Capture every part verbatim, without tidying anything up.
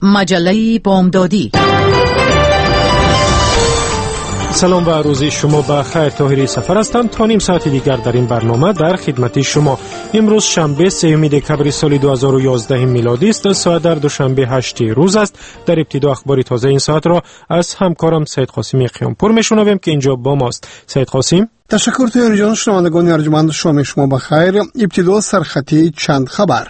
مجله بامدادی. سلام و روزی شما بخیر. طاهری سفر هستم. تا نیم ساعت دیگر در این برنامه در خدمت شما. امروز شنبه سوم دکمبر سال دو هزار و یازده میلادی است. ساعت در دوشنبه هشت روز است. در ابتدا اخبار تازه این ساعت را از همکارم سید قاسمی قیامپور میشنویم که اینجا با ماست. سید قاسم. تشکر طاهری جان. شنوندگان ارجمند، شام شما بخیر. ابتدا سرخطی چند خبر.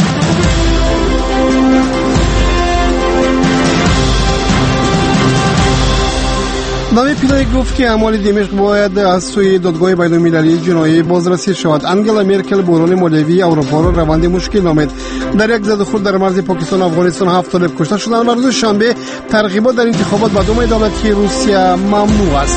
نامی پیلای گفت که اعمال دمشق باید از سوی دادگاه بین‌المللی جنایی بازرسی شود. انگلا مرکل بحران مالیوی اروپا را روند مشکل نامید. در یک زدوخورد در مرز پاکستان و افغانستان هفت طالب کشته شدند. روز شنبه ترغیبات در انتخابات به دومای دولتی روسیه ممنوع است.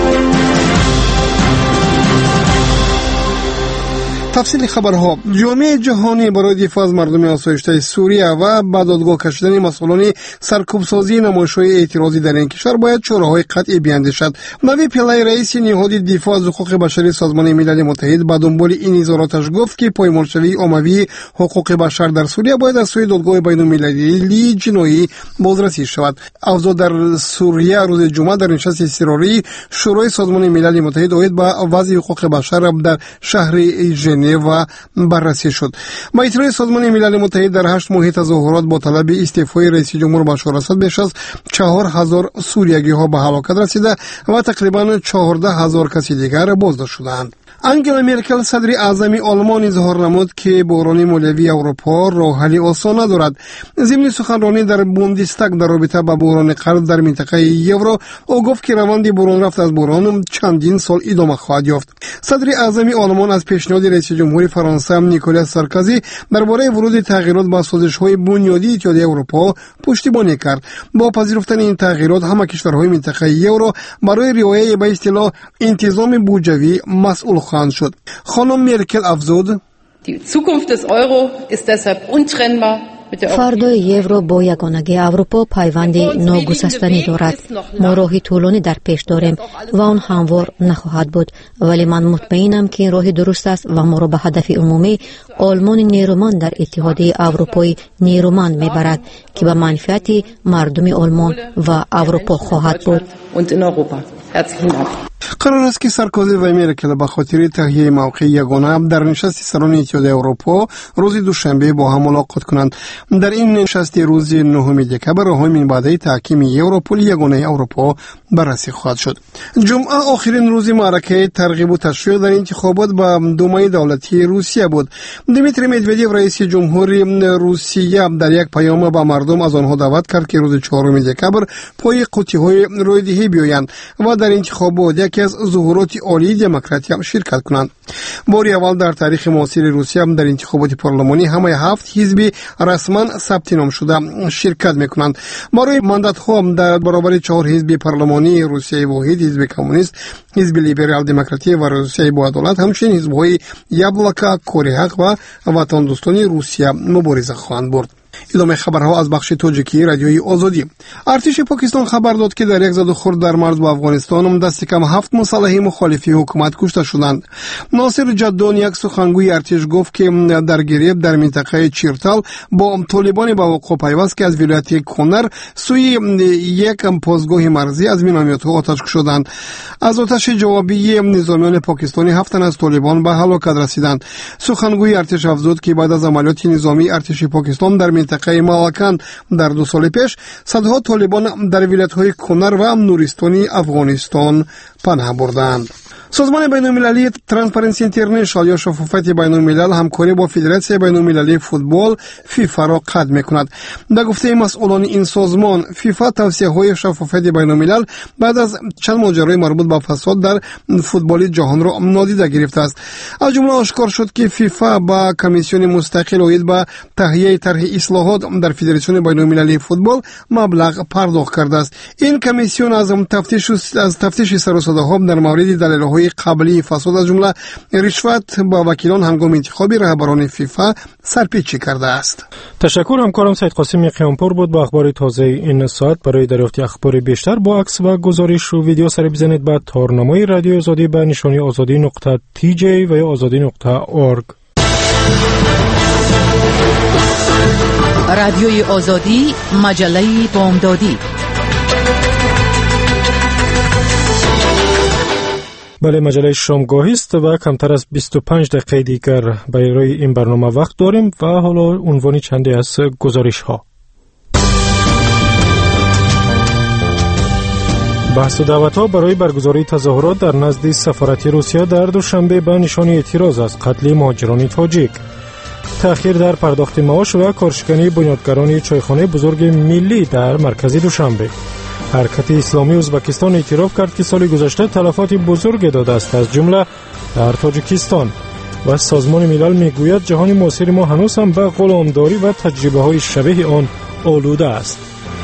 تفصیل خبرها. جامعه جهانی برای دفاع از مردم آسایشته سوریه و به دادگاه کشیدن مسئولان سرکوبسازی نمایش‌های اعتراضی در این کشور باید چاره‌های قطعی بیاندیشد. نوی پیلای رئیس نهاد دفاع از حقوق بشری سازمان ملل متحد به دنبال این اظهاراتش گفت که پایمالشوی عمومی حقوق بشر در سوریه باید از سوی دادگاه بین‌المللی جنایی بازرسی شود. اوضاع در سوریه روز جمعه در نشست اضطراری شورای سازمان ملل متحد اوید به وضع حقوق بشر در شهر ژنو و بررسی شد. با اطلاع سازمان ملل متحد در هشت ماه تظاهرات با طلب استعفای رئیس جمهور بشار اسد بیش از چهار هزار سوریگی ها به هلاکت رسیده و تقریبا چهارده هزار کسی دیگر بازداشت شدند. انگلا مرکل صدر اعظم آلمان اظهار نمود که بحران مالیوی اروپا راه حل آسان ندارد. ضمن سخنرانی در بوندستاگ در رابطه با بحران قرض در منطقه یورو او گفت که روند برون رفت از بحران چندین سال ادامه خواهد یافت. صدر اعظم آلمان از پیشنهاد رئیس جمهور فرانسه نیکولاس سارکوزی درباره ورود تغییرات به سازش‌های بنیادی اتحادیه اروپا پشتیبانی کرد. با پذیرفتن این تغییرات همه کشورهای منطقه یورو برای رعایت به اصطلاح انتظام بودجوی مسئول خواهند شد. خانم مرکل افزود: Die Zukunft des Euro ist deshalb untrennbar. فردای یورو با یگانگی اروپا پیوندی ناگسستنی دارد. ما راهی طولانی در پیش داریم و آن هموار نخواهد بود، ولی من مطمئنم که این راه درست است و ما را به هدف عمومی آلمان نیرومند در اتحادیه اروپایی نیرومند میبرد که به منفعت مردم آلمان و اروپا خواهد بود. قرار است که سارکوزی و مرکل به خاطر تهیه موقع یگانه در نشست سران اتحادیه اروپا روز دوشنبه با هم ملاقات کنند. در این نشست روز نهم دکمبر راههای بعدی تحکیم یوروپول یگانه اروپا بررسی خواهد شد. جمعه آخرین روز معرکه ترغیب و تشویق در انتخابات به دومای دولتی روسیه بود. دیمیتری مدودیو رئیس جمهوری روسیه در یک پیام به مردم از آنها دعوت کرد که روز چهارم دکمبر پای قوطی‌های رایدهی بیایند و در انتخابات یکی از ظهورات عالی دموکراسی هم شرکت کنند. باری اول در تاریخ معاصر روسیه در انتخابات پارلمانی همه هفت حزب رسما ثبت نام شده شرکت میکنند. برای ماندات ها در برابر چهار حزب پارلمانی روسیه واحد، حزب کمونیست، حزب لیبرال دموکراتی و روسیه با عدالت، همچنین حزب‌های یابلکا، کره حق و وطن دوستانی روسیه مبارزه خواهند برد. ادامه خبرها از بخش تاجیکی رادیوی آزادی. ارتش پاکستان خبر داد که در یک زدوخورد در مرز با افغانستان دست کم هفت مسلح مخالف حکومت کشته شدند. ناصر جدان یک سخنگوی ارتش گفت که درگیری در منطقه چیرتال با طالبان با وقوع پیوست که از ولایت کنر سوی یک پاسگاه مرزی از مینومیت‌ها آتش شدند. از آتش جوابی نظامیان پاکستانی هفت تن از طالبان به هلاکت رسیدند. سخنگوی ارتش افزود که بعد از عملیات نظامی ارتش پاکستان در منطقه مالکان در دو سال پیش صدها طالبان در ولایت‌های کنر و نورستانی افغانستان پناه بردند. سازمان بین‌المللی ترانسپرنسی اینترنشنال یا شفافیت بین‌الملل همکاری با فدراسیون بین‌المللی فوتبال فیفا را قطع می‌کند. در گفته مسئولان این سازمان، فیفا توصیه‌های شفافیت بین‌الملل بعد از چند ماجرای مربوط به فساد در فوتبال جهان را نادیده گرفته است. از جمله آشکار شد که فیفا با کمیسیون مستقل اوید به تهیه طرح اصلاحات در فدراسیون بین‌المللی فوتبال مبلغ پرداخت کرده است. این کمیسیون از تفتیش از تفتیش سر و صداها در مورد دلایل قبلی فساد از جمله رشوت با وکیلان هنگام انتخاب رهبران فیفا سرپیچی کرده است. تشکر. همکارم سید قاسمی قیامپور بود با اخبار تازه این ساعت. برای دریافت اخبار بیشتر با عکس و گزارش و ویدیو سر بزنید به تارنمای رادیو آزادی به نشانی آزادی نقطه تی جی و یا آزادی نقطه اورگ. رادیوی آزادی، مجله بامدادی. بله، مجله شامگاهی است و کمتر از بیست و پنج دقیقه دیگر برای این برنامه وقت داریم و حالا عنوان چندی از گزارش ها. بحث و دعوت ها برای برگزاری تظاهرات در نزد سفارت روسیه در دوشنبه به نشان اعتراض از قتل مهاجران تاجیک. تأخیر در پرداخت معاش و کارشکنی بنیادگران چایخانه بزرگ ملی در مرکز دوشنبه. حرکت اسلامی ازبکستان اعتراف کرد که سال گذشته تلفات بزرگ داده است، از جمله در تاجیکستان. و سازمان ملل میگوید جهان معاصر ما هنوز هم به غلامداری و تجربه های شبیه آن آلوده است.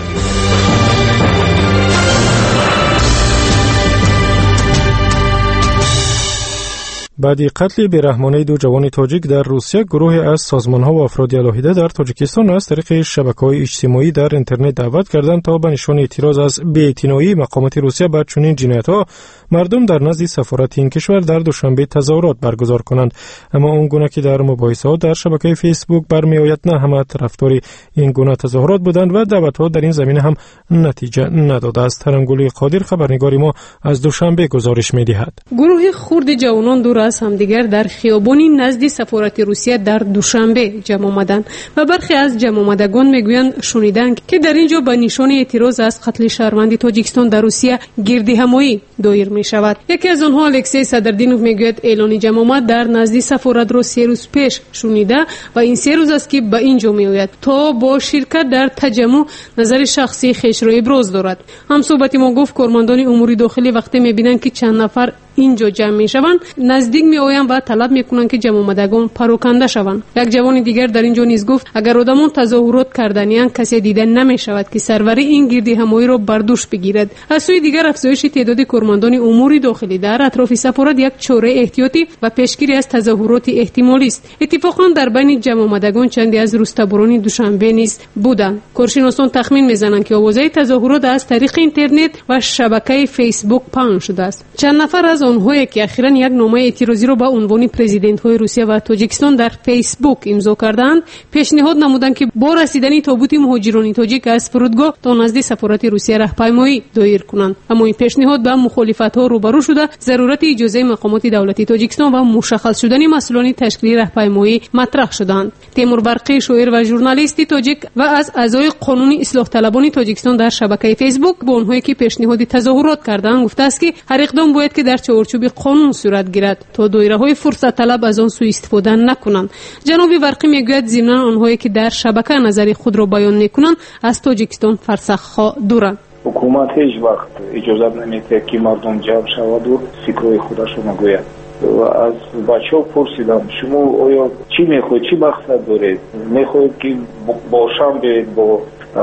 بعد قتل بی‌رحمانه دو جوان تاجیک در روسیه، گروه از سازمان‌ها و افراد الهیده در تاجیکستان از طریق شبکه‌های اجتماعی در اینترنت دعوت کردند تا به نشان اعتراض از بی‌اعتنایی مقامات روسیه بر چنین جنایت‌ها مردم در نزد سفارت این کشور در دوشنبه تظاهرات برگزار کنند. اما اون گونه که در مباحثه‌ها در شبکه فیسبوک برمی‌آید نه همه طرفدار این گونه تظاهرات بودند و دعوت‌ها در این زمینه هم نتیجه نداده است. ترنگولی قادر خبرنگار ما از دوشنبه گزارش می‌دهد. گروه خرد جوانان دور از همدیگر در خیابانی نزد سفارت روسیه در دوشنبه جمع آمدند و برخی از جمع آمدگان میگویند شنیدند که در اینجا به نشان اعتراض از قتل شهروند تاجیکستان در روسیه گردی همایی دایر می شود. یکی از آنها الکسی صدردینوف میگوید اعلان جمع آمد در نزد سفارت را سه روز پیش شنیده و این سه روز است که به اینجا میآید تا با شرکت در تجمع نظر شخصی خیش را ابراز دارد. هم صحبت ما گفت کارمندان امور داخلی وقتی میبینند که چند نفر اینجا جمع میشوند نزدیک میآیند و طلب میکنند که جمع آمدگان پراکنده شوند. یک جوان دیگر در اینجا نیز گفت اگر آدمان تظاهرات کردنیان کسی دیده نمیشود که سرور این گردی همایی را بر دوش بگیرد. از سوی دیگر افزایش تعداد کارمندان امور داخلی در اطراف سفارت یک چاره احتیاطی و پیشگیری از تظاهرات احتمالی است. اتفاقا در بین جمع آمدگان چندی از روستابران دوشنبه نیز بودند. کارشناسان تخمین میزنند که آوازهای تظاهرات از طریق اینترنت و شبکه فیسبوک پخش شده است. چند نفر از آنهایی که اخیراً یک نامه اعتراضی را با عنوان پرزیدنت‌های روسیه و تاجیکستان در فیسبوک امضا کردند، پیشنهاد نمودند که با رسیدن تابوت مهاجران تاجیک از فرودگاه تا نزد سفارت روسیه راهپیمایی دایر کنند. اما این پیشنهاد با مخالفت‌ها روبرو شده، ضرورت اجازه مقامات دولتی تاجیکستان و مشخص شدن مسئولان تشکیل راهپیمایی مطرح شدند. تیمور برقی، شاعر و ژورنالیست تاجیک و از اعضای قانونی اصلاح طلبان تاجیکستان در شبکه فیسبوک با آنهایی که پیشنهاد تظاهرات کردند گفته است که هر اقدام باید که در چارچوب قانون صورت گیرد تا دایره‌های فرصت طلب از آن سوء استفاده نکنند. جناب برقی میگوید ضمن آنهایی که در شبکه نظر خود را بیان میکنند از تاجیکستان فرسخ‌ها دورند. حکومت هیچ وقت اجازه نمیده که مردم جمع شوند و فکرهای خودشون بگویند. و از بچه‌ها پرسیدم شما آیا چی میخواید، چی مقصد دارید؟ میخواید که باشم به با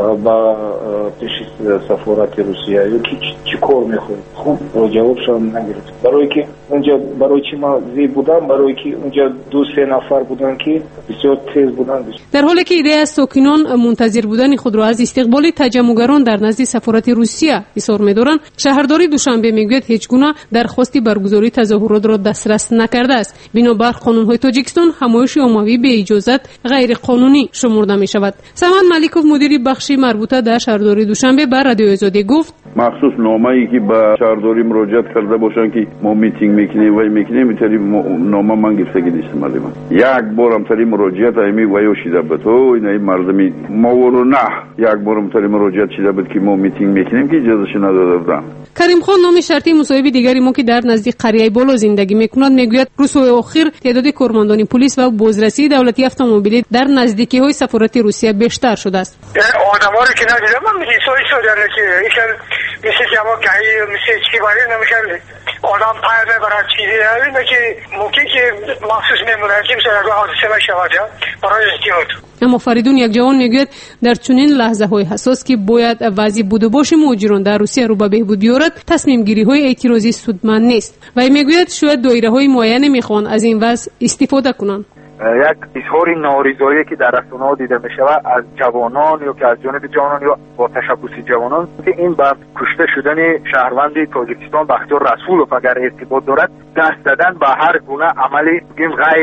با پیش سفارت روسیه یا کی چی کار میخواید؟ خوب جوابشون نگرفت. برای که اونجا برای چی ما زی بودم، برای که اونجا دو سه نفر بودن که بسیار تیز بودن. در حالی که ایده از ساکنان منتظر بودن خود را از استقبال تجمعگران در نزد سفارت روسیه اظهار می‌دارند، شهرداری دوشنبه میگوید هیچ گونه درخواستی برگزاری تظاهرات را دسترس نکرده است. بنابر قانون‌های تاجیکستان همایش عمومی به اجازت غیر قانونی شمرده می‌شود. سمن ملیکوف مدیر بخشی مربوطه در شهرداری دوشنبه بر رادیو آزادی گفت مخصوص نامه‌ای که به شهرداری مراجعه کرده باشن که ما میتینگ میکنیم و میکنیم میتونی نامه من گرفتگی نیستم علی من یک بارم تری مراجعه ایمی وایو شده بود او این مردمی ما ورو نه یک بارم تری مراجعه شده بود که ما میتینگ میکنیم که اجازه نداده بودن. کریم خان نام شرطی مصاحب دیگری ما که در نزدیک قریه بالا زندگی میکند میگوید روزهای اخیر تعداد کارمندان پلیس و بازرسی دولتی اتومبیلی در نزدیکی های سفارت روسیه بیشتر شده است. آدم‌ها رو که ندیدم من میگم سوی شدن که ایشان مثل جمع گاهی مثل چی باری نمیشن آدم پای برای چیزی هایی که ممکن که مخصوص میمونه که مثل اگه حادثه بشود برای احتیاط. اما فریدون یک جوان میگوید در چنین لحظه های حساس که باید وضع بود و باش مهاجران در روسیه رو به بهبود بیارد تصمیم گیری های اعتراضی سودمند نیست و میگوید شاید دایره های معینه میخوان از این وضع استفاده کنند. یک اظهار نارضایی که در رسانه‌ها دیده می‌شود از جوانان یا که از جانب جوانان یا با تشبث جوانان که این بر کشته شدن شهروند تاجیکستان بختیار رسولوف اگر ارتباط دارد دست دادن به هر گونه عملی بگیم غیر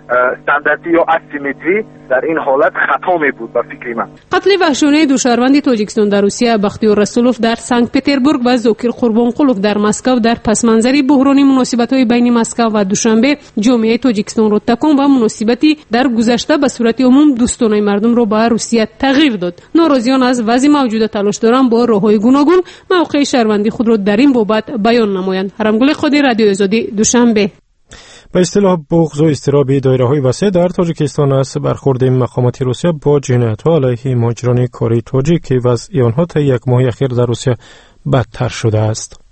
استانداردی یا اسیمتری در این حالت خطا می بود به فکر من. قتل وحشیانه دو شهروند تاجیکستان در روسیه بختیار رسولوف در سنت پتربورگ و زوکیر قربانقولوف در مسکو در پس منظر بحرانی مناسبت‌های بین مسکو و دوشنبه جامعه تاجیکستان را تکان و مناسبتی در گذشته به صورت عموم دوستانه مردم را به روسیه تغییر داد. ناراضیان از وضع موجود تلاش دارند با راه‌های گوناگون موقع شهروندی خود را در این بابت بیان نمایند. حرمگل خودی رادیو آزادی دوشنبه. به اصطلاح بغض و اضطراب دایره‌های وسیع در تاجیکستان است برخورد مقامات روسیه با جنایت‌ها علیه مهاجران کاری تاجیک که وضع آنها تا یک ماه اخیر در روسیه بدتر شده است.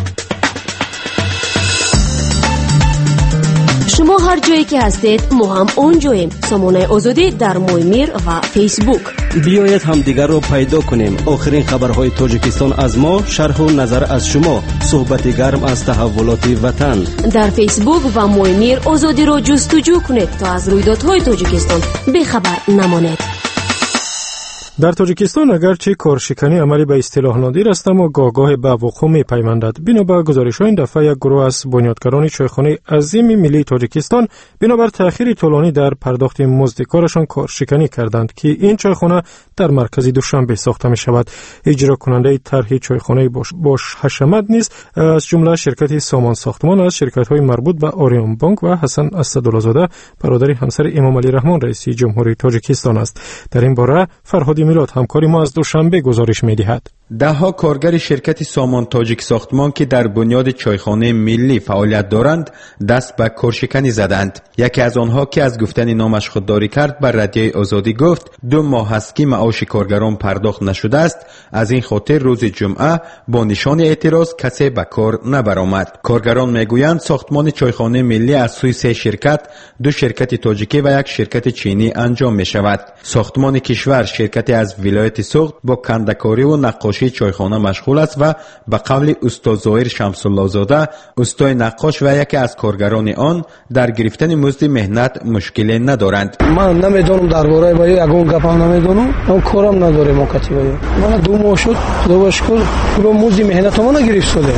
شما هر جایی که هستید ما هم اونجاییم. سامانه آزادی در مویمیر و فیسبوک. بیایید همدیگر رو پیدا کنیم. آخرین خبرهای تاجیکستان از ما، شرح و نظر از شما، صحبت گرم از تحولات وطن. در فیسبوک و مویمیر آزادی رو جستجو کنید تا از رویدادهای تاجیکستان بخبر نمانید. در تاجیکستان اگرچه کارشکنی عملی به اصطلاح نادر است اما گاه به وقوع می‌پیوندد. بنابر گزارش‌های این دفعه یک گروه از بنیادگران چایخانه عظیم ملی تاجیکستان بنابر تأخیر طولانی در پرداخت مزد کارشان کارشکنی کردند که این چایخانه در مرکز دوشنبه ساخته می‌شود. اجرا کننده طرح چایخانه باش, باش حشمت نیز از جمله شرکت سامان ساختمان از شرکت‌های مربوط به آریون بانک و حسن اسدالله‌زاده برادر همسر امام علی رحمان رئیس جمهوری تاجیکستان است. در این باره فرهاد میلاد همکاری ما از دوشنبه گزارش می‌دهد. ده‌ها کارگر شرکت سامان تاجیک ساختمان که در بنیاد چایخانه ملی فعالیت دارند دست به کارشکنی زدند. یکی از آنها که از گفتن نامش خودداری کرد بر رادیوی آزادی گفت دو ماه است که معاش کارگران پرداخت نشده است. از این خاطر روز جمعه با نشان اعتراض کسی به کار نبرآمد. کارگران میگویند ساختمان چایخانه ملی از سوی سه شرکت، دو شرکت تاجیکی و یک شرکت چینی انجام می شود. ساختمان کشور شرکتی از ولایت سوخت با کندکاری و نقاشی چایخانه مشغول است و به قول استاد ظاهر شمس‌الله زاده استاد نقاش و یکی از کارگران آن در گرفتن مزد مهنت مشکلی ندارند. من نمیدونم درباره با یگون گپم نمیدونم، اون کارم نداره موقتی باید. من دو ماه شد خدا با شکر پول مزد مهنت ما نگرفت شده.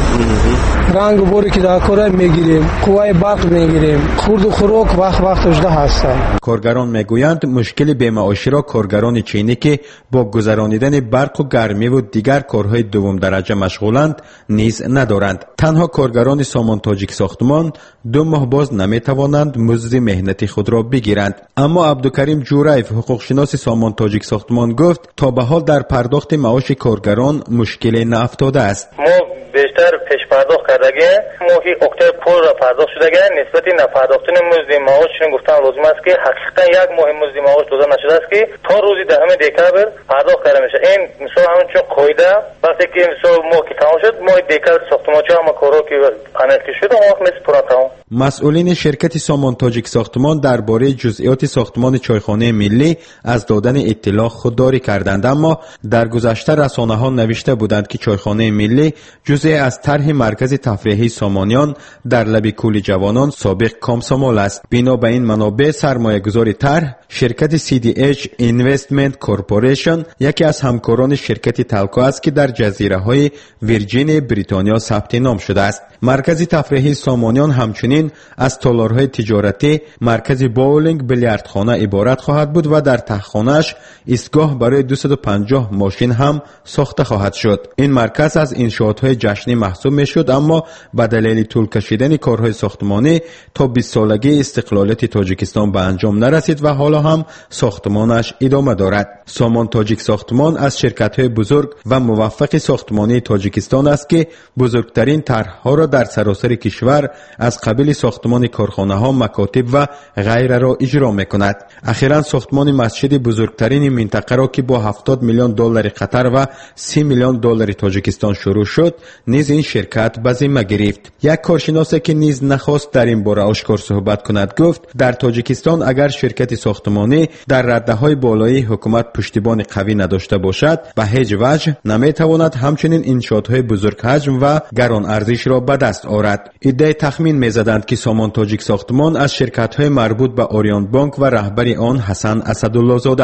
رنگ بوری که در کار میگیریم، قوای برق میگیریم، خورد و خوراک وقت وقت اجده هست. کارگران میگویند مشکل بی‌معاشی را کارگران چینی که با گذرانیدن برق و گرمی و دیگر کارهای دوم درجه مشغولند نیز ندارند. تنها کارگران سامان تاجیک ساختمان دو ماه باز نمیتوانند مزد مهنتی خود را بگیرند. اما عبدالکریم جورایف حقوق شناس سامان تاجیک ساختمان گفت تا به حال در پرداخت معاش کارگران مشکلی نیفتاده است. ما بیشتر پیش پرداخت کردگی ماهی اکتبر پول را پرداخت شدگی نسبت نپرداختن مزد معاش چون گفتن لازم است که حقیقتا یک ماه مزد معاش داده نشده است که تا روز دهم دکتبر پرداخت کرده میشه. این مثلا همون چون قاعده وقتی که مثلا ماه که تمام شد ماه دکتبر ساختمانچه هم کارا که پنهان شد اون وقت مثل پورا تمام. مسئولین شرکت سامان تاجیک ساختمان درباره جزئیات ساختمان چایخانه ملی از دادن اطلاع خودداری کردند اما در گذشته رسانه‌ها نوشته بودند که چایخانه ملی جزئی از طرح مرکز تفریحی سامانیان در لب کوی جوانان سابق کامسامال است. بنا به این منابع سرمایه‌گذار طرح شرکت سی دی اچ اینوستمنت کورپوریشن یکی از همکاران شرکت تلکو است که در جزیره‌های ویرجین بریتانیا ثبت نام شده است. مرکز تفریحی سامانیان همچنین از تالارهای تجارتی، مرکز باولینگ، بیلیاردخانه عبارت خواهد بود و در تهخانه‌اش ایستگاه برای دویست و پنجاه ماشین هم ساخته خواهد شد. این مرکز از انشاءات‌های جشنی محسوب می‌شد اما به دلیل طول کشیدن کارهای ساختمانی تا بیست سالگی استقلالیت تاجیکستان به انجام نرسید و حالا هم ساختمانش ادامه دارد. سامان تاجیک ساختمان از شرکت‌های بزرگ و موفق ساختمانی تاجیکستان است که بزرگترین طرح‌ها را در سراسر کشور از قبیل ساختمان کارخانه‌ها، مکاتب و غیره را اجرا می‌کند. اخیراً ساختمان مسجد بزرگترین منطقه را که با هفتاد میلیون دلار قطر و سی میلیون دلار تاجیکستان شروع شد نیز این شرکت به ذمه گرفت. یک کارشناس که نیز نخواست در این باره آشکار صحبت کند گفت در تاجیکستان اگر شرکت ساختمانی در رده‌های بالایی حکومت پشتیبان قوی نداشته باشد به هیچ وجه نمیتواند همچنین انشاءات‌های بزرگ حجم و گران ارزش را به دست آورد. ایده تخمین می‌زدند که سامان تاجیک ساختمان از شرکت‌های مربوط به آریون بانک و رهبر آن حسن اسدالله زاده است.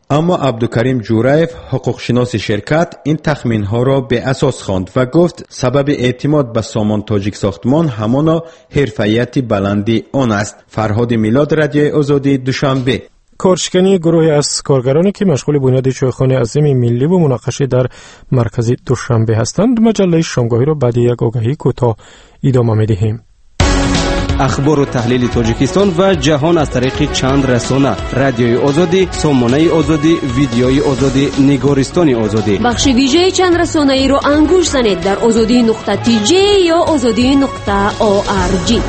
اما عبدالکریم جورایف حقوقشناس شرکت این تخمین ها را به اساس خواند و گفت سبب اعتماد به سامان تاجیک ساختمان همان حرفیت بلندی آن است. فرهاد میلاد، رادیوی آزادی، دوشنبه. کارشکنی گروهی از کارگرانی که مشغول بنیاد چایخانه عظیم ملی و مناقشه در مرکز دوشنبه هستند، مجله شامگاهی را بعد یک آگهی کوتاه ادامه می‌دهیم. اخبار و تحلیل تاجیکستان و جهان از طریق چند رسانه: رادیوی آزادی، سامانه آزادی، ویدیوی آزادی، نگارستان آزادی. بخش ویژه چند رسانه ای رو انگوش زنید در آزادی نقطه تی جی یا آزادی نقطه او آر جی.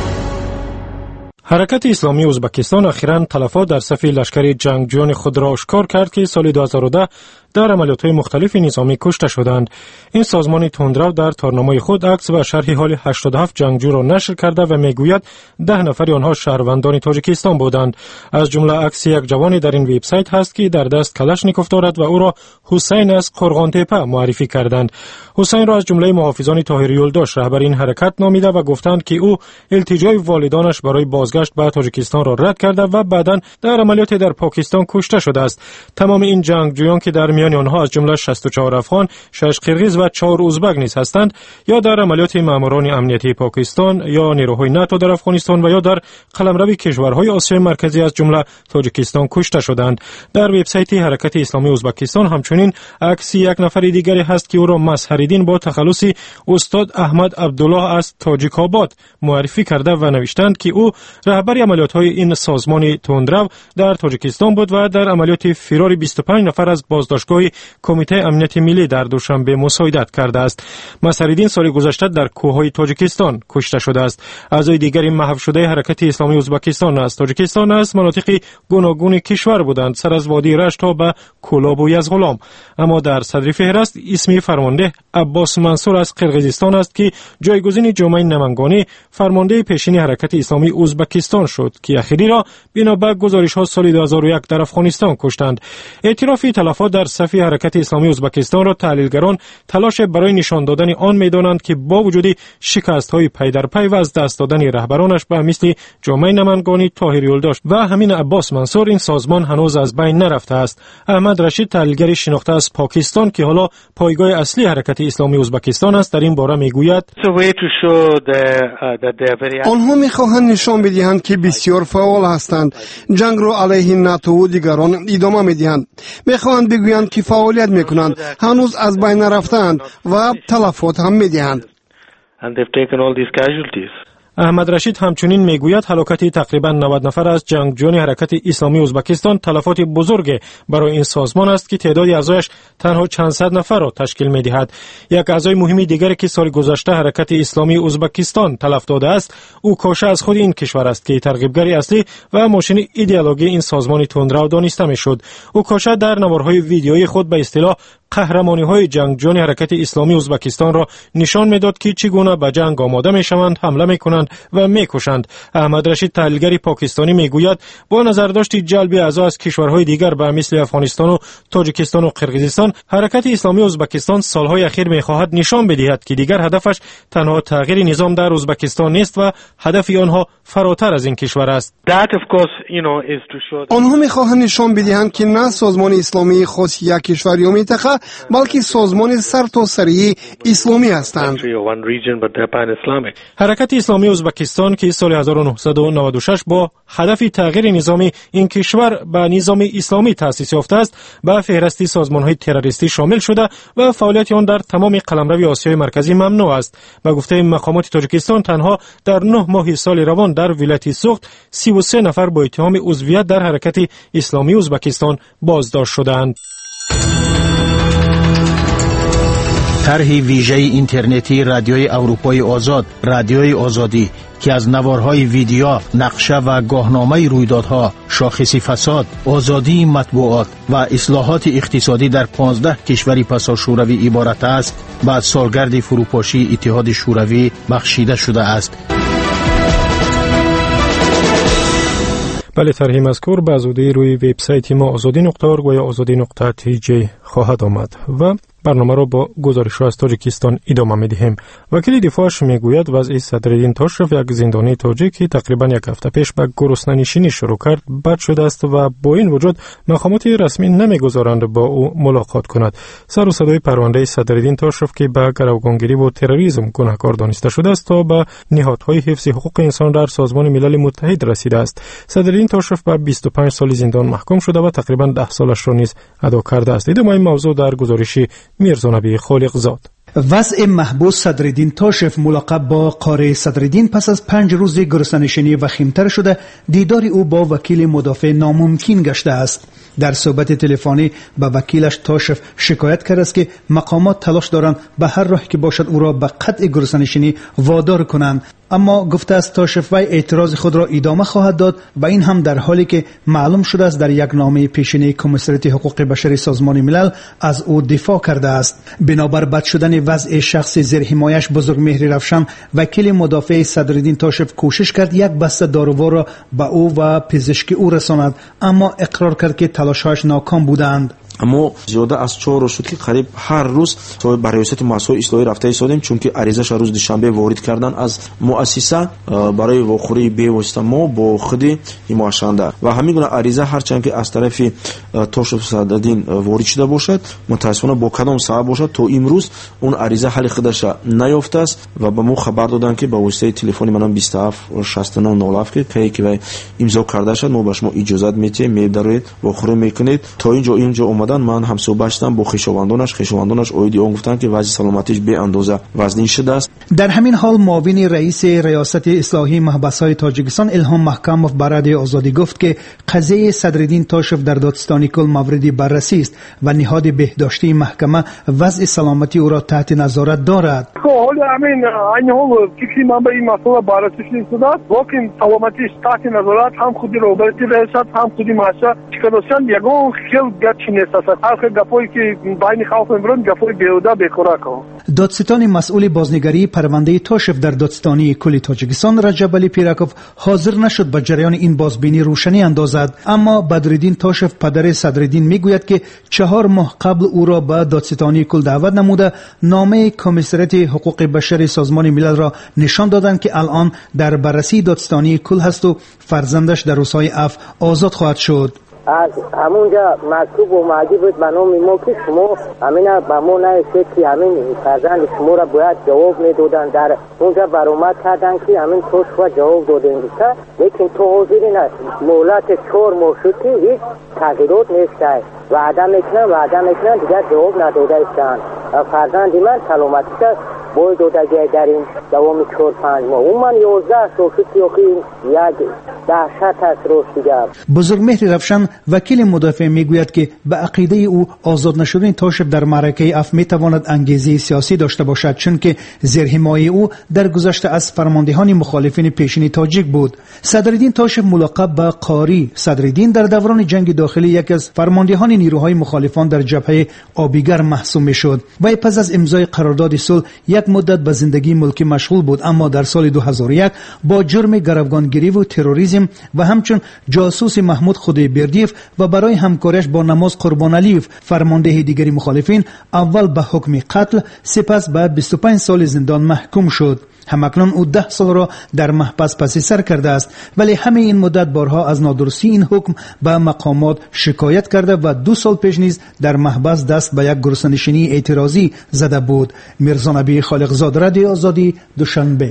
حرکت اسلامی ازبکستان اخیراً تلفات در صف لشکر جنگجویان خود را آشکار کرد که سال دو هزار و ده در عملیات‌های مختلف نظامی کشته شدند. این سازمان تندرو در تارنامه خود عکس و شرح حال هشتاد و هفت جنگجو را نشر کرده و میگوید ده نفر آنها شهروندان تاجیکستان بودند. از جمله عکس یک جوانی در این وبسایت هست که در دست کلاشنیکوف دارد و او را حسین از قرغانتپه معرفی کردند. حسین را از جمله محافظان طاهر یولداش رهبر این حرکت نامیده و گفتند که او التجای والدانش برای بازگشت به تاجیکستان را رد کرده و بعداً در عملیات در پاکستان کشته شده است. تمام این جنگجویان که در میان آنها از جمله شصت و چهار افغان، شش قرغیز و چهار ازبک نیز هستند، یا در عملیات ماموران امنیتی پاکستان یا نیروهای ناتو در افغانستان و یا در قلمرو کشورهای آسیای مرکزی از جمله تاجیکستان کشته شدند. در وبسایت حرکت اسلامی ازبکستان همچنین عکس یک نفر دیگری هست که او را مظهرالدین با تخلص استاد احمد عبدالله از تاجیک آباد معرفی کرده و نوشتند که او رهبر عملیات‌های این سازمان تندرو در تاجیکستان بود و در عملیات فرار بیست و پنج نفر از بازداشتگاه کمیته امنیت ملی در دوشنبه مساعدت کرده است. مظهرالدین سال گذشته در کوههای تاجیکستان کشته شده است. اعضای دیگری محو شده حرکت اسلامی ازبکستان از تاجیکستان از مناطق گوناگون کشور بودند، سر از وادی رشت تا به کولاب و یزغلام. اما در صدر فهرست اسمی فرمانده عباس منصور از قرغیزستان است که جایگزین جمعه نمنگانی فرمانده پیشین حرکت اسلامی ازبکستان شد که اخیری را بنا به گزارش‌ها سال دو هزار و یک در افغانستان کشتند. اعتراف تلفات در صف حرکت اسلامی ازبکستان را تحلیلگران تلاش برای نشان دادن آن می‌دانند که با وجود شکست‌های پی در پی و از دست دادن رهبرانش به مثل جمعه نمنگانی، طاهر یولداش و همین عباس منصور، این سازمان هنوز از بین نرفته است. احمد رشید، تحلیلگر شناخته از پاکستان که حالا پایگاه اصلی حرکت اسلامی ازبکستان است، در این باره میگوید آنها می‌خواهند نشان بدهند که بسیار فعال هستند، جنگ را علیه ناتو و دیگران ادامه می‌دهند. می‌خواهند بگویند که فعالیت می‌کنند، هنوز از بین نرفتند و تلفات هم می‌دهند. احمد رشید همچنین میگوید هلاکت تقریبا نود نفر از جنگجویان حرکت اسلامی ازبکستان تلفات بزرگ برای این سازمان است که تعداد اعضایش تنها چند صد نفر را تشکیل می‌دهد. یک اعضای مهمی دیگری که سال گذشته حرکت اسلامی ازبکستان تلف داده است، او کوشه از خود این کشور است که ترغیبگر اصلی و ماشین ایدئولوژی این سازمان تندرو دانسته می‌شد. او کوشه در نوارهای ویدیویی خود به اصطلاح قهرمانی‌های جنگجویان حرکت اسلامی ازبکستان را نشان می‌داد که چگونه به جنگ آماده می‌شوند، حمله می‌کنند و می‌کشند. احمد رشید، تحلیلگر پاکستانی، میگوید با نظرداشت جلب اعضا از کشورهای دیگر به مثل افغانستان و تاجیکستان و قرغیزستان، حرکت اسلامی ازبکستان سالهای اخیر می‌خواهد نشان بدهد که دیگر هدفش تنها تغییر نظام در ازبکستان نیست و هدف آنها فراتر از این کشور است. آنها می‌خواهند نشان بدهند که نه سازمان اسلامی خاص یک کشور یا منطقه، بلکه سازمان سرتاسری اسلامی هستند. حرکت اسلامی ازبکستان که سال هزار و نهصد و نود و شش با هدف تغییر نظام این کشور به نظام اسلامی تأسیس یافته است، به فهرست سازمان‌های تروریستی شامل شده و فعالیت آن در تمام قلمرو آسیای مرکزی ممنوع است. به گفته مقامات تاجیکستان، تنها در نه ماه سال روان در ولایت سوخت سی و سه نفر با اتهام عضویت در حرکت اسلامی ازبکستان بازداشت شدند. طرح ویژه اینترنتی رادیوی اروپای آزاد، رادیوی آزادی، که از نوارهای ویدیو، نقشه و گاهنامه رویدادها، شاخص فساد، آزادی مطبوعات و اصلاحات اقتصادی در پانزده کشور پسا شوروی عبارت است، بعد سالگرد فروپاشی اتحاد شوروی بخشیده شده است. بله، طرح مذکور به زودی روی وبسایت ما آزادی نقطه اورگ و یا آزادی نقطه تی جی خواهد آمد. و برنامه را با گزارش از تاجیکستان ادامه می‌دهیم. وکیل دفاعش میگوید وضع صدرالدین تاشف یک زندانی تاجیکی تقریبا یک هفته پیش به گرسنه‌نشینی شروع کرد بد شده است و با این وجود مقامات رسمی نمیگذارند با او ملاقات کند. سر و صدای پرونده صدرالدین تاشف که به گروگانگیری و تروریسم گناهکار دانسته شده است تا به نهادهای حفظ حقوق انسان در سازمان ملل متحد رسیده است. صدرالدین تاشف به بیست و پنج سال زندان محکوم شده و تقریبا ده سالش را نیز ادا کرده است. ادامه این موضوع در گزارش میرزا نبی خالق زاد. وضع محبوس صدرالدین تاشف ملقب با قاره صدرالدین پس از پنج روز گرسنه‌نشینی وخیمتر شده دیدار او با وکیل مدافع ناممکن گشته است. در صحبت تلفنی با وکیلش تاشف شکایت کرده است که مقامات تلاش دارند به هر راهی که باشد او را به قطع گرسنه‌نشینی وادار کنند، اما گفته است تاشف وی اعتراض خود را ادامه خواهد داد و این هم در حالی که معلوم شده است در یک نامه پیشینه کمیسریت حقوق بشر سازمان ملل از او دفاع کرده است. بنابر بد شدن وضع شخص زیر حمایش بزرگمهر رفشن، وکیل مدافع صدرالدین تاشف کوشش کرد یک بسته داروها را به او و پزشک او رساند، اما اقرار کرد که تلاش‌هایش ناکام بودند. اما زیاده از چهار روز شد که قریب هر روز صاحب برایست مسائل اصلاحی رفته ایستادیم، چون که عریضه‌اش روز دوشنبه وارد کردن از مؤسسه برای واخوری به واسطه ما با خودی حمایتشنده و همین گونه عریضه هرچند که از طرف تاشف صدرالدین وارد شده باشد متأسفانه با کدام سبب باشد تا امروز اون عریضه حل خودش نیافته است و به ما خبر دادن که با واسطه تلفن منم بیست و هفت شصت و نه نود و هفت که که امضا کرده شد ما به شما اجازه میتیم می‌دارید واخوری میکنید. تا اینجا اینجا من هم صحبت کردم با خویشاوندانش خویشاوندانش اویدی اون گفتن که وضع سلامتیش به اندازه وزنی شده است. در همین حال معاون رئیس ریاست اصلاحی محبس‌های تاجیکستان الهام محکموف به رادیو آزادی گفت که قضیه صدرالدین تاشف در دادستانی کل مورد بررسی است و نهاد بهداشتی محکمه وضع سلامتی او را تحت نظارت دارد. حالا همین این حال فکری من به این مسئله بررسی شده است، لیکن سلامتیش تحت نظارت هم خودی روبرتی ریاست هم خودی ماشه چیکارشان یگان خیلی گچی نیست. آخر گپایی که بین خلق امرون گپای بیهوده بیخوراک. دادستان مسئول بازنگری پرونده تاشف در دادستانی کل تاجیکستان رجب علی پیرکوف حاضر نشد به جریان این بازبینی روشنی اندازد، اما بدرالدین تاشف پدر صدرالدین میگوید که چهار ماه قبل او را به دادستانی کل دعوت نموده نامه کمیسریت حقوق بشر سازمان ملل را نشان دادند که الان در بررسی دادستانی کل هست و فرزندش در روزهای عفو آزاد خواهد شد. از همونجا مکتوب اومدی بود به نام ما که شما همین به ما نایسته که همین فرزند شما را باید جواب میدادن. در اونجا برآمد کردن که همین توش و جواب دادن بیسته، لیکن تو حاضری نه مهلت چهار ماه شد که هیچ تغییرات نیسته، وعده میکنن وعده میکنن دیگر جواب نداده ایستن. فرزند من سلامتیش باید دادگه در این دوام چهار پنج ماه اون من یازده سال شد که یک دهشت است روز دیگر. بزرگمهر رفشن وکیل مدافع میگوید که به عقیده او آزاد نشدن تاشف در معرکه عفو میتواند انگیزه سیاسی داشته باشد، چون که زیر حمایت او در گذشته از فرماندهان مخالفین پیشین تاجیک بود. صدرالدین تاشف ملقب به قاری صدرالدین در دوران جنگ داخلی یک از فرماندهان نیروهای مخالفان در جبهه آبیگر محسوب میشد و پس از امضای قرارداد صلح یک مدت به زندگی ملکی مشغول بود، اما در سال دو هزار و یک با جرم گروگانگیری و تروریسم و همچون جاسوس محمود خدایبردیف و برای همکاریش با نماز قربان علیف فرمانده دیگری مخالفین اول به حکم قتل سپس به بیست و پنج سال زندان محکوم شد. همکنون او ده سال را در محبس پس سر کرده است، ولی همه این مدت بارها از نادرستی این حکم به مقامات شکایت کرده و دو سال پیش نیز در محبس دست به یک گرسنه‌نشینی اعتراضی زده بود. میرزا نبی خالق زاد، رادیو آزادی، دوشنبه.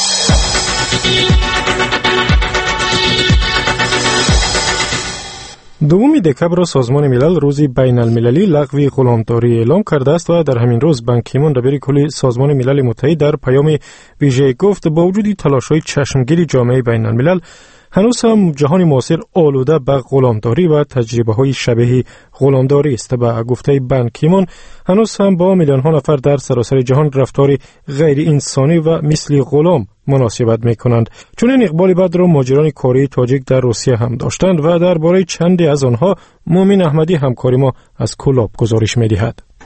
دوم دکبر سازمان ملل روز بین المللی لغو غلامداری اعلام کرده است و در همین روز بان کی مون رهبر کل سازمان ملل متحد در پیام ویژه گفت با وجود تلاش‌های چشمگیر جامعه بین الملل هنوز هم جهان معاصر آلوده به غلامداری و تجربه‌های شبیه غلامداری است. با گفته بان کی مون هنوز هم با میلیون‌ها نفر در سراسر جهان رفتار غیر انسانی و مثل غلام مناسبت می‌کنند. چون این اقبال بد را ماجران کاری تاجیک در روسیه هم داشتند و درباره چندی از آنها مومن احمدی همکار ما از کلاب گزارش می‌دهد.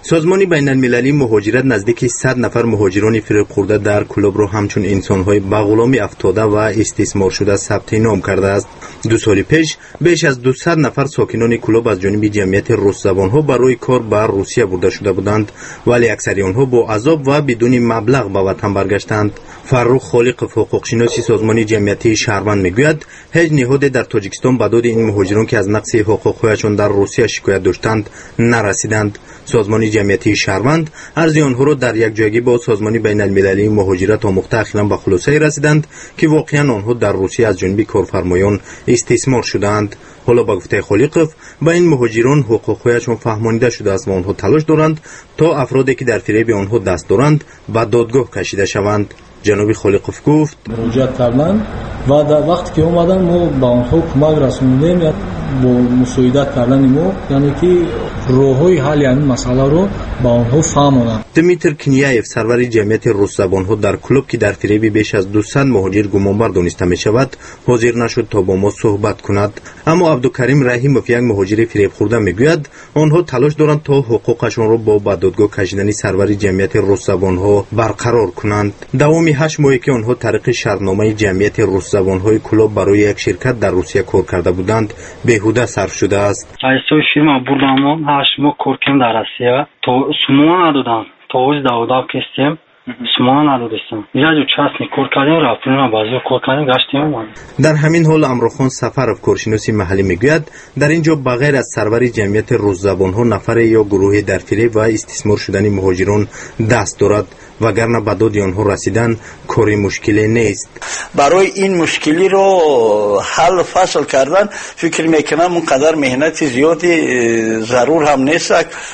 سازمان بین المللی مهاجرت نزدیک صد نفر مهاجران فریب خورده در کلوب را همچون انسان‌های به غلامی افتاده و استثمار شده ثبت نام کرده است. دو سال پیش بیش از دویست نفر ساکنان کلوب از جانب جمعیت روس زبان‌ها برای کار به روسیه برده شده بودند، ولی اکثر آنها با عذاب و بدون مبلغ به وطن برگشتند. فرخ خالقов حقوق‌شناس سازمان جمعیتی شهروند میگوید هیچ نهادی در تاجیکستان به داد این مهاجران که از نقض حقوق‌هایشان در روسیه شکایت داشتند نرسیدند. سازمان جمعیتی شهروند عرض آنها را در یک جایگی با سازمان بین المللی مهاجرت آموخته اخیراً به خلاصه رسیدند که واقعاً آنها در روسیه از جانب کارفرمایان استثمار شدند. حالا با گفته خالقов با این مهاجران حقوق‌هایشان فهمانیده شده است و آنها تلاش دارند تا افرادی که در فریب آنها دست دارند به دادگاه کشیده شوند. جناب خالقов گفت مراجعت کردند و در وقتی که اومدن ما با آنها کمک رسوندیم یا با مساعدت کردن ما، یعنی که راههای حل این مسئله رو با آنها فهموندند. دمیتر کنیایف سرور جمعیت روس زبان‌ها در کلوب که در فریب بیش از دویست مهاجر گمانبر دانسته می شود حاضر نشد تا با ما صحبت کند. اما عبدالکریم رحیموف یک مهاجر فریب خورده میگوید آنها تلاش دارند تا حقوقشان را با به دادگاه کشیدن سرور جمعیت روس زبان‌ها برقرار کنند. دوامی هشت ماهی که آنها طریق شرطنامه جمعیت روس زبان‌های کلوب برای یک شرکت در روسیه کار کرده بودند بیهوده صرف شده است. Այսօր ֆիրմա բուրդամո հաշմո կորքեմ դարասիա то сумон ադոдан то уз дауда кестем сумон ադодесам իրաջ участник կորքարին ռապտունա բազո կորքարին գաշտիմ ման. در همین حال امروخان سفرов کارشناسی محلی میگوید در اینجا بغیر از سرور جمعیت روس زبان‌ها نفر یا گروهی در فریب و استثمار شدن مهاجران دست دارد، وگرنه به داد آنها رسیدن کاری مشکلی نیست. برای این مشکلی رو حل فصل کردن فکر میکنم اونقدر مهنت زیادی ضرور هم نیست.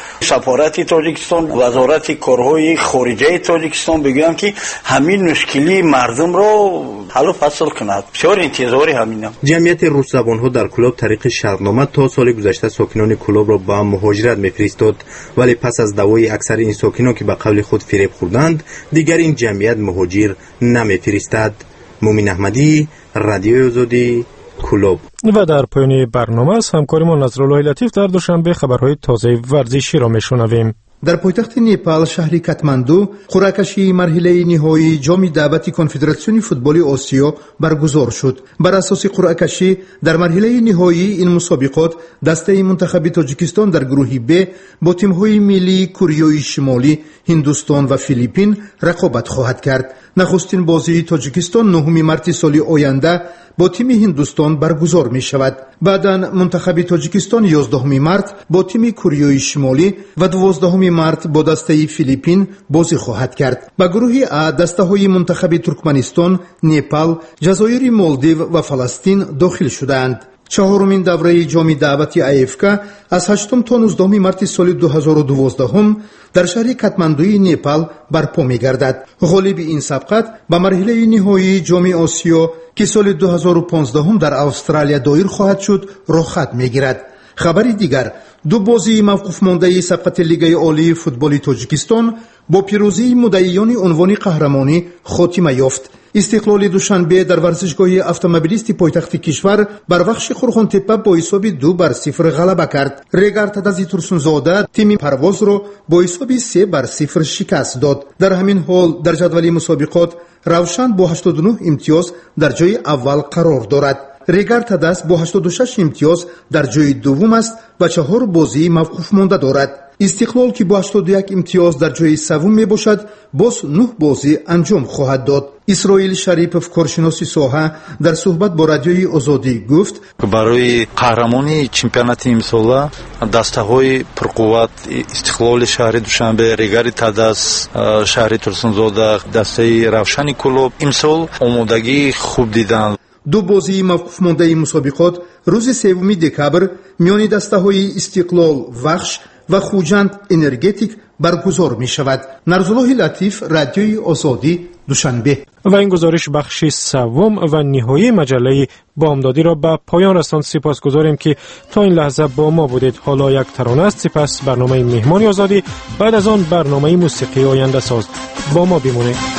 سفارت تاجیکستان، وزارت کارهای خارجه تاجیکستان بگویم که همین مشکلی مردم رو حل فصل کند. بسیار انتظاری همینم. جمعیت روس زبان‌ها در کلوب طریق شرطنامه تا سال گذشته ساکنان کلوب را به مهاجرت میفرستاد، ولی پس از دعوای اکثر این ساکنان که به قول خود فریب خوردند دیگر این جمعیت مهاجر نمیفرستد. مومین احمدی، رادیوی آزادی، کلوب. و در پایان برنامه از همکارمان نظرالله لطیف در دوشنبه خبرهای تازه ورزشی را میشنویم. در پایتخت نیپال شهر کاتماندو قرعه‌کشی مرحله نهایی جام دعوت کنفدراسیون فوتبال آسیا برگزار شد. بر اساس قرعه‌کشی در مرحله نهایی این مسابقات دسته منتخب تاجیکستان در گروه ب با تیم‌های ملی کره شمالی، هندوستان و فیلیپین رقابت خواهد کرد. نخستین بازی تاجیکستان نهم مارس سال آینده با تیم هندوستان برگزار می شود. بعداً منتخب تاجیکستان یازدهم مارس با تیم کره شمالی و دوازدهم مارس با دسته فیلیپین بازی خواهد کرد. با گروه ا دسته های منتخب ترکمنستان، نیپال، جزایر مالدیو و فلسطین داخل شدند. چهارمین دوره جام دعوت ایفکا از هشتم تا نوزدهم مارس سال دو هزار و دوازده در شهر کاتماندوی نیپال برپا می‌گردد. غالب این سبقت به مرحله نهایی جام آسیا که سال دو هزار و پانزده در استرالیا دایر خواهد شد راه خط می‌گیرد. خبری دیگر، دو بازی موقوف مانده سبقت لیگ عالی فوتبال تاجیکستان با پیروزی مدعیان عنوان قهرمانی خاتمه یافت. استقلال دوشنبه در ورزشگاه اتومبیلیستی پایتخت کشور بر بخش خورخان تپه با حساب دو بر صفر غلبه کرد. ریگار تدازی ترسونزاده تیم پرواز را با حساب سه بر صفر شکست داد. در همین حال در جدول مسابقات روشن با هشتاد و نه امتیاز در جای اول قرار دارد. ریگار تداس با هشتاد و شش امتیاز در جای دوم است و چهار بازی موقوف مانده دارد. استقلال که با هشتاد و یک امتیاز در جای سوم می باشد باز نه بازی انجام خواهد داد. اسرائیل شریپов کارشناس ساحه در صحبت با رادیوی آزادی گفت برای قهرمانی چمپیونات امسال دسته‌های پرقوت استقلال شهر دوشنبه، ریگار تداس شهر ترسونزاده، دسته روشن کلوب امسال آمادگی خوب دیدند. دو بازی موقوف مانده مسابقات روز سوم دکبر میان دسته‌های استقلال وخش و خوجند انرژتیک برگزار می شود. نظرالله لطیف، رادیوی آزادی، دوشنبه. و این گزارش بخش سوم و نهایی مجله بامدادی را به پایان رساند. سپاسگزاریم که تا این لحظه با ما بودید. حالا یک ترانه است، سپس برنامه مهمان آزادی، بعد از آن برنامه موسیقی آینده ساز. با ما بمونید.